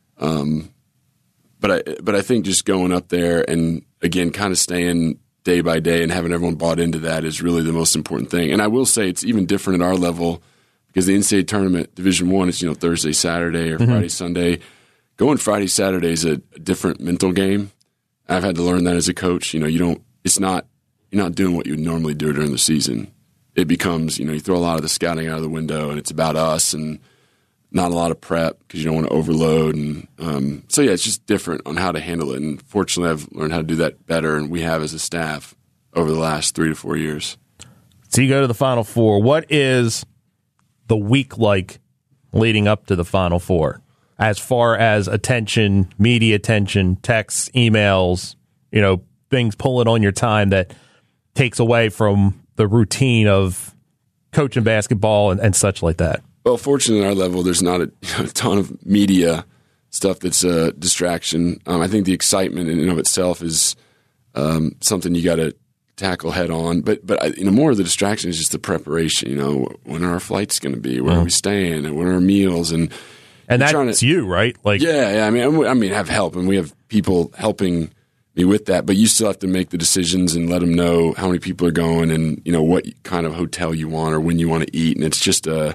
Um, but I but I think just going up there and again, kind of staying day by day and having everyone bought into that is really the most important thing. And I will say it's even different at our level because the N C double A tournament, Division One, is you know Thursday, Saturday, or mm-hmm. Friday, Sunday. Going Friday, Saturday is a, a different mental game. I've had to learn that as a coach. You know, you don't. It's not. You're not doing what you would normally do during the season. It becomes, you know, you throw a lot of the scouting out of the window, and it's about us, and not a lot of prep because you don't want to overload. And um, so, yeah, it's just different on how to handle it. And fortunately, I've learned how to do that better, and we have as a staff over the last three to four years. So you go to the Final Four. What is the week like leading up to the Final Four? As far as attention, media attention, texts, emails, you know, things pulling on your time that takes away from the routine of coaching basketball and, and such like that. Well, fortunately, at our level, there's not a, a ton of media stuff that's a distraction. Um, I think the excitement in and of itself is um, something you got to tackle head on. But but I, you know, more of the distraction is just the preparation. You know, when are our flights going to be? Where mm. are we staying? And what are our meals? And And that's to, you, right? Like, yeah, yeah. I mean, I mean, have help, and we have people helping me with that. But you still have to make the decisions and let them know how many people are going, and you know what kind of hotel you want or when you want to eat. And it's just a,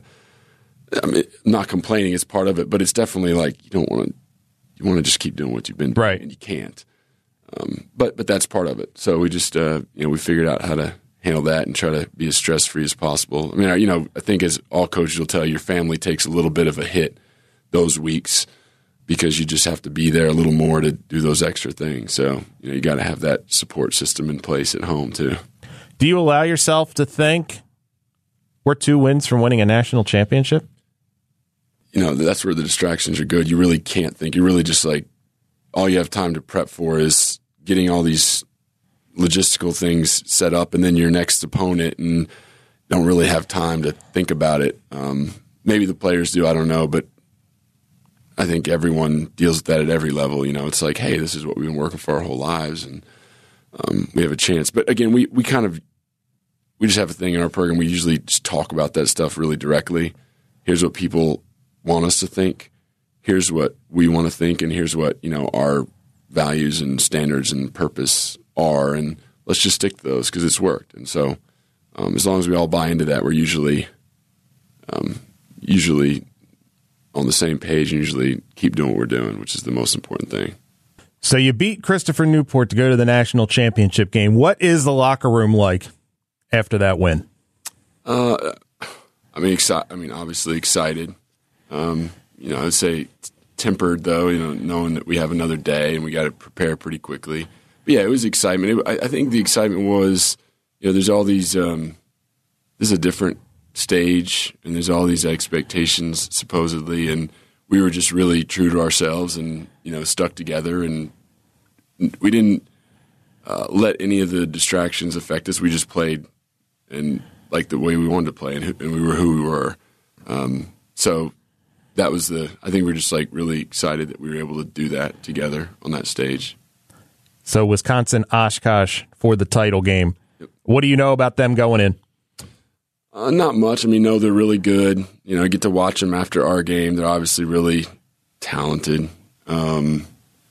I mean, I'm not complaining; it's part of it. But it's definitely like you don't want to, you want to just keep doing what you've been doing, right? And you can't. Um, but but that's part of it. So we just uh, you know we figured out how to handle that and try to be as stress free as possible. I mean, you know, I think as all coaches will tell you, your family takes a little bit of a hit those weeks because you just have to be there a little more to do those extra things. So, you know, you got to have that support system in place at home too. Do you allow yourself to think we're two wins from winning a national championship? You know, that's where the distractions are good. You really can't think. You're really just like, all you have time to prep for is getting all these logistical things set up and then your next opponent, and don't really have time to think about it. Um, maybe the players do, I don't know, but I think everyone deals with that at every level. You know, it's like, hey, this is what we've been working for our whole lives, and um, we have a chance. But again, we, we kind of we just have a thing in our program. We usually just talk about that stuff really directly. Here's what people want us to think. Here's what we want to think, and here's what, you know, our values and standards and purpose are, and let's just stick to those because it's worked. And so, um, as long as we all buy into that, we're usually, um, usually on the same page and usually keep doing what we're doing, which is the most important thing. So you beat Christopher Newport to go to the national championship game. What is the locker room like after that win? Uh, I mean, exci- I mean, obviously excited. Um, you know, I would say tempered though. You know, knowing that we have another day and we got to prepare pretty quickly. But yeah, it was excitement. It, I, I think the excitement was, you know, there's all these. Um, this is a different stage, and there's all these expectations supposedly, and we were just really true to ourselves, and you know, stuck together, and we didn't uh, let any of the distractions affect us. We just played and like the way we wanted to play, and, and we were who we were. Um, so that was the. I think we we're just like really excited that we were able to do that together on that stage. So Wisconsin Oshkosh for the title game. Yep. What do you know about them going in? Uh, not much. I mean, no, they're really good. You know, I get to watch them after our game. They're obviously really talented. Um,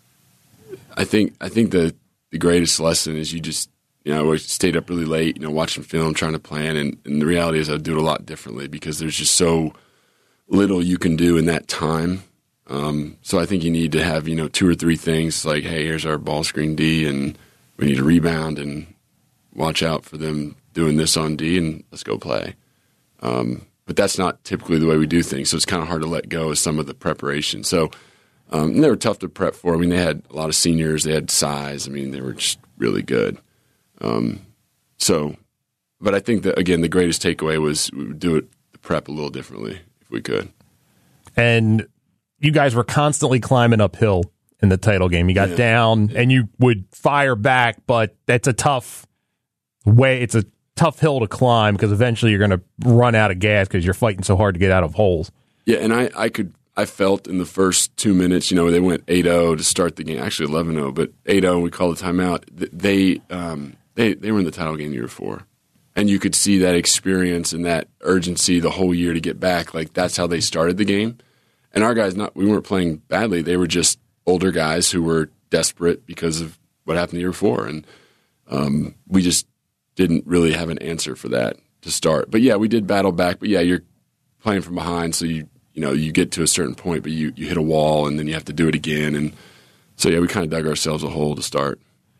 I think I think the the greatest lesson is you just, you know, I stayed up really late, you know, watching film, trying to plan, and, and the reality is I do it a lot differently because there's just so little you can do in that time. Um, so I think you need to have, you know, two or three things like, hey, here's our ball screen D, and we need to rebound and watch out for them doing this on D, and let's go play. Um, but that's not typically the way we do things, so it's kind of hard to let go of some of the preparation. So um, they were tough to prep for. I mean, they had a lot of seniors. They had size. I mean, they were just really good. Um, so, but I think that, again, the greatest takeaway was we would do it, the prep a little differently if we could. And you guys were constantly climbing uphill in the title game. You got yeah. down, yeah. and you would fire back, but that's a tough way. It's a tough hill to climb because eventually you're going to run out of gas because you're fighting so hard to get out of holes. Yeah, and I, I could I felt in the first two minutes, you know, they went eight oh to start the game, actually eleven oh, but eight oh, we called the timeout. They um they they were in the title game the year before, and you could see that experience and that urgency the whole year to get back. Like that's how they started the game, and our guys not we weren't playing badly. They were just older guys who were desperate because of what happened the year before, and um, we just didn't really have an answer for that to start. But yeah, we did battle back. But yeah, you're playing from behind, so you you know you get to a certain point, but you, you hit a wall, and then you have to do it again. And so yeah, we kind of dug ourselves a hole to start.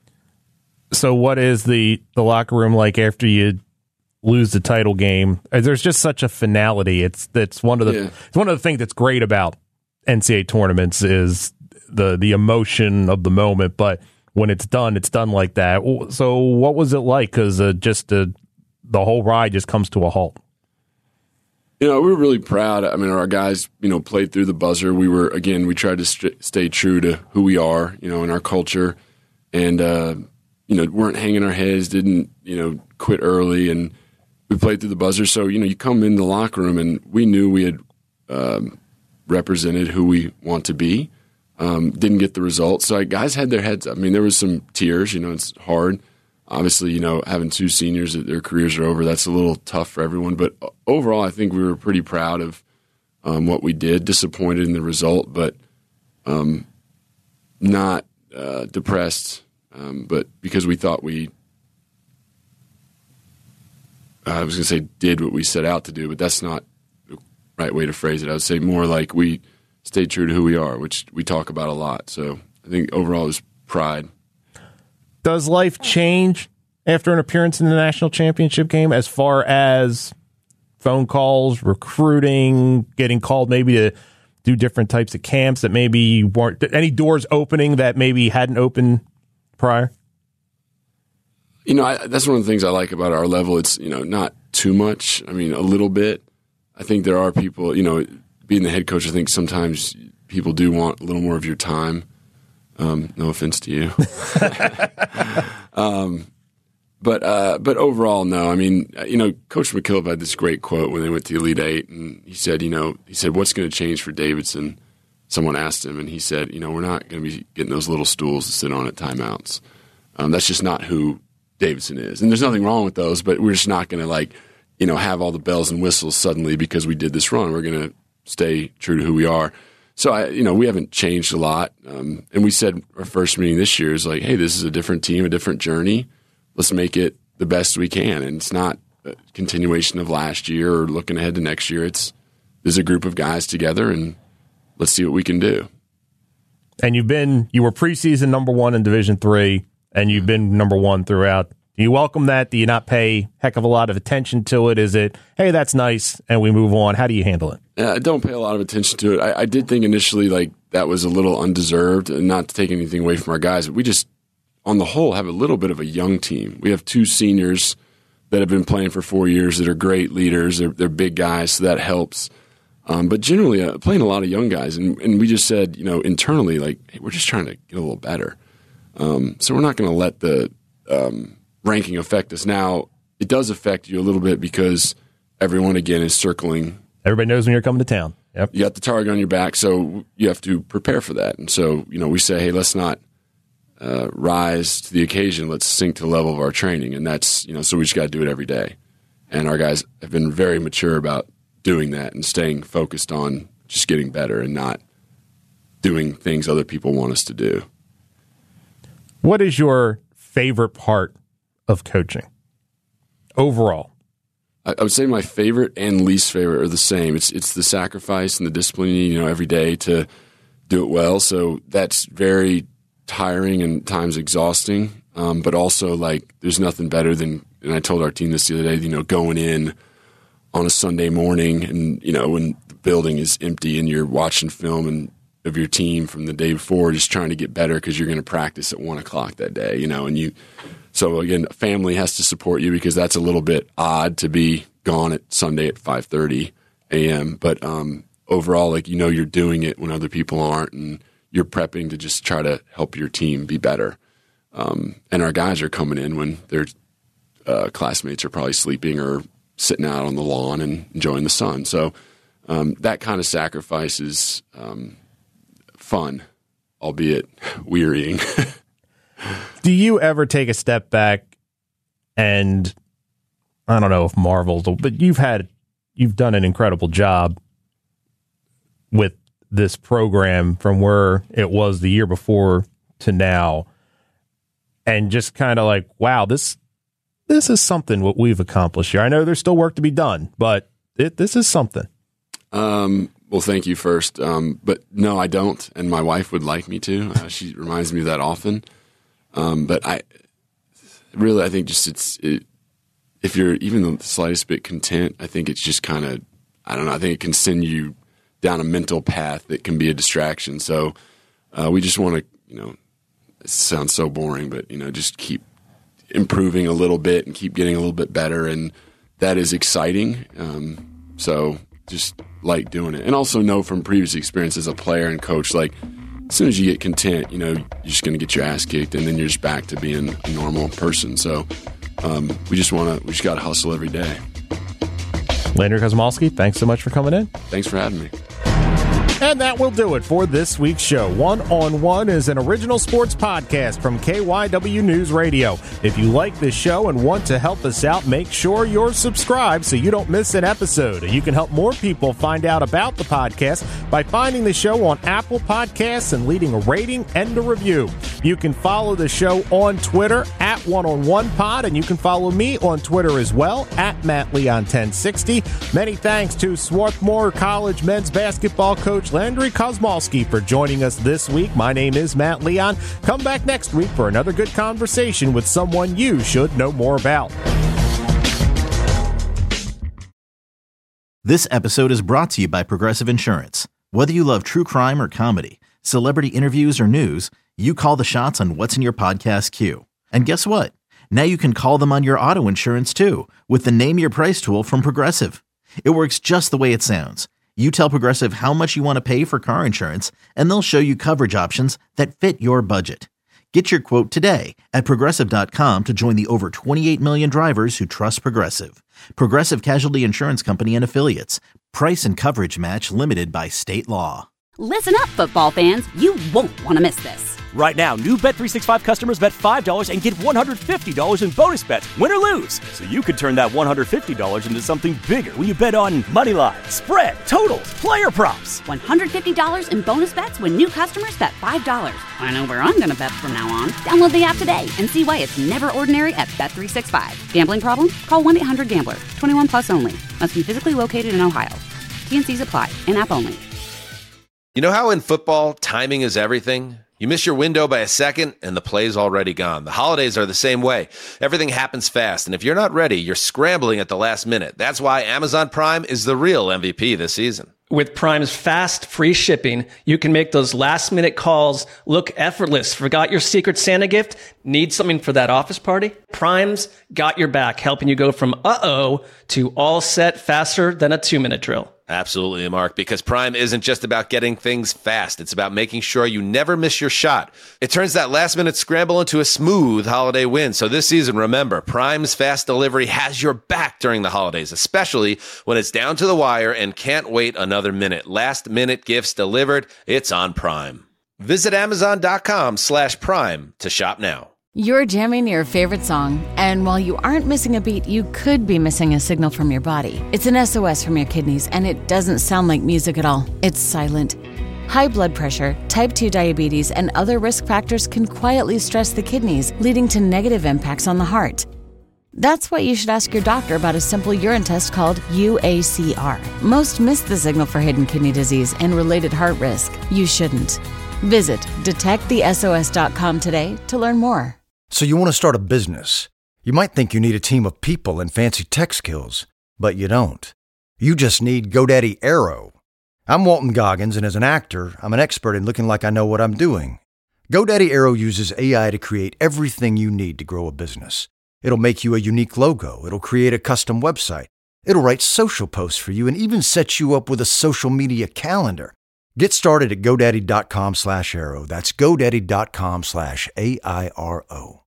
So what is the, the locker room like after you lose the title game? There's just such a finality. It's that's one of the yeah. it's one of the things that's great about N C double A tournaments is the the emotion of the moment, but when it's done, it's done like that. So what was it like? Because uh, just uh, the whole ride just comes to a halt. You know, we were really proud. I mean, our guys, you know, played through the buzzer. We were, again, we tried to st- stay true to who we are, you know, in our culture. And, uh, you know, weren't hanging our heads, didn't, you know, quit early. And we played through the buzzer. So, you know, you come in the locker room and we knew we had um, represented who we want to be. Um, didn't get the results. So guys had their heads up. I mean, there was some tears. You know, it's hard. Obviously, you know, having two seniors that their careers are over, that's a little tough for everyone. But overall, I think we were pretty proud of um, what we did. Disappointed in the result, but um, not uh, depressed. Um, but because we thought we, uh, I was going to say, did what we set out to do, but that's not the right way to phrase it. I would say more like we stay true to who we are, which we talk about a lot. So I think overall it was pride. Does life change after an appearance in the national championship game as far as phone calls, recruiting, getting called maybe to do different types of camps that maybe weren't, any doors opening that maybe hadn't opened prior? You know, I, that's one of the things I like about our level. It's, you know, not too much. I mean, a little bit. I think there are people, you know, being the head coach, I think sometimes people do want a little more of your time. Um, no offense to you. um, but uh, but overall, no. I mean, you know, Coach McKillop had this great quote when they went to the Elite Eight, and he said, you know, he said, what's going to change for Davidson? Someone asked him, and he said, you know, we're not going to be getting those little stools to sit on at timeouts. Um, that's just not who Davidson is. And there's nothing wrong with those, but we're just not going to like, you know, have all the bells and whistles suddenly because we did this run. We're going to stay true to who we are. So, I, you know, we haven't changed a lot. Um, and we said our first meeting this year is like, hey, this is a different team, a different journey. Let's make it the best we can. And it's not a continuation of last year or looking ahead to next year. It's there's a group of guys together, and let's see what we can do. And you've been, you were preseason number one in Division Three, and you've been number one throughout. Do you welcome that? Do you not pay heck of a lot of attention to it? Is it, hey, that's nice, and we move on? How do you handle it? Yeah, I don't pay a lot of attention to it. I, I did think initially like that was a little undeserved, and not to take anything away from our guys. We just, on the whole, have a little bit of a young team. We have two seniors that have been playing for four years that are great leaders. They're, they're big guys, so that helps. Um, but generally, uh, playing a lot of young guys, and, and we just said, you know, internally, like, hey, we're just trying to get a little better. Um, so we're not going to let the um, ranking affect us. Now, it does affect you a little bit because everyone, again, is circling. Everybody knows when you're coming to town. Yep. You got the target on your back, so you have to prepare for that. And so, you know, we say, hey, let's not uh, rise to the occasion. Let's sink to the level of our training. And that's, you know, so we just got to do it every day. And our guys have been very mature about doing that and staying focused on just getting better and not doing things other people want us to do. What is your favorite part of coaching overall? I, I would say my favorite and least favorite are the same. It's it's the sacrifice and the discipline, you know, every day to do it well. So that's very tiring and times exhausting. Um, but also, like, there's nothing better than, and I told our team this the other day, you know, going in on a Sunday morning and, you know, when the building is empty and you're watching film and of your team from the day before, just trying to get better because you're going to practice at one o'clock that day, you know, and you, so again, family has to support you because that's a little bit odd to be gone at Sunday at five thirty a.m. But um, overall, like, you know, you're doing it when other people aren't, and you're prepping to just try to help your team be better. Um, and our guys are coming in when their uh, classmates are probably sleeping or sitting out on the lawn and enjoying the sun. So um, that kind of sacrifice is um, fun, albeit wearying. Do you ever take a step back and, I don't know if marveled, but you've had, you've done an incredible job with this program from where it was the year before to now, and just kind of like, wow, this this is something what we've accomplished here. I know there's still work to be done, but it, this is something. Um, well, thank you first. Um, but no, I don't, and my wife would like me to. Uh, she reminds me of that often. Um, but I really, I think just it's it, if you're even the slightest bit content, I think it's just kind of, I don't know, I think it can send you down a mental path that can be a distraction. So uh, we just want to, you know, it sounds so boring, but, you know, just keep improving a little bit and keep getting a little bit better. And that is exciting. Um, so just like doing it. And also know from previous experience as a player and coach, like, as soon as you get content, you know, you're just going to get your ass kicked, and then you're just back to being a normal person. So um, we just want to, we just got to hustle every day. Landry Kosmolsky, thanks so much for coming in. Thanks for having me. And that will do it for this week's show. One on One is an original sports podcast from K Y W News Radio. If you like this show and want to help us out, make sure you're subscribed so you don't miss an episode. You can help more people find out about the podcast by finding the show on Apple Podcasts and leaving a rating and a review. You can follow the show on Twitter at One on One Pod, and you can follow me on Twitter as well at Matt Leon ten sixty. Many thanks to Swarthmore College men's basketball coach Landry Kosmolsky for joining us this week. My name is Matt Leon. Come back next week for another good conversation with someone you should know more about. This episode is brought to you by Progressive Insurance. Whether you love true crime or comedy, celebrity interviews or news, you call the shots on what's in your podcast queue. And guess what? Now you can call them on your auto insurance too with the Name Your Price tool from Progressive. It works just the way it sounds. You tell Progressive how much you want to pay for car insurance, and they'll show you coverage options that fit your budget. Get your quote today at Progressive dot com to join the over twenty-eight million drivers who trust Progressive. Progressive Casualty Insurance Company and Affiliates. Price and coverage match limited by state law. Listen up, football fans. You won't want to miss this. Right now, new Bet three sixty-five customers bet five dollars and get one hundred fifty dollars in bonus bets, win or lose. So you could turn that one hundred fifty dollars into something bigger when you bet on money line, spread, totals, player props. one hundred fifty dollars in bonus bets when new customers bet five dollars. I know where I'm going to bet from now on. Download the app today and see why it's never ordinary at Bet three sixty-five. Gambling problem? Call one eight hundred gambler. twenty-one plus only. Must be physically located in Ohio. T and C's apply. In-app only. You know how in football, timing is everything? You miss your window by a second, and the play's already gone. The holidays are the same way. Everything happens fast, and if you're not ready, you're scrambling at the last minute. That's why Amazon Prime is the real M V P this season. With Prime's fast, free shipping, you can make those last-minute calls look effortless. Forgot your Secret Santa gift? Need something for that office party? Prime's got your back, helping you go from uh-oh to all set faster than a two-minute drill. Absolutely, Mark, because Prime isn't just about getting things fast. It's about making sure you never miss your shot. It turns that last-minute scramble into a smooth holiday win. So this season, remember, Prime's fast delivery has your back during the holidays, especially when it's down to the wire and can't wait another minute. Last-minute gifts delivered, it's on Prime. Visit Amazon.com slash Prime to shop now. You're jamming your favorite song, and while you aren't missing a beat, you could be missing a signal from your body. It's an S O S from your kidneys, and it doesn't sound like music at all. It's silent. High blood pressure, type two diabetes, and other risk factors can quietly stress the kidneys, leading to negative impacts on the heart. That's why you should ask your doctor about a simple urine test called U A C R. Most miss the signal for hidden kidney disease and related heart risk. You shouldn't. Visit detect the S O S dot com today to learn more. So you want to start a business. You might think you need a team of people and fancy tech skills, but you don't. You just need GoDaddy Aero. I'm Walton Goggins, and as an actor, I'm an expert in looking like I know what I'm doing. GoDaddy Aero uses A I to create everything you need to grow a business. It'll make you a unique logo. It'll create a custom website. It'll write social posts for you and even set you up with a social media calendar. Get started at GoDaddy.com slash Aero. That's GoDaddy.com slash A I R O.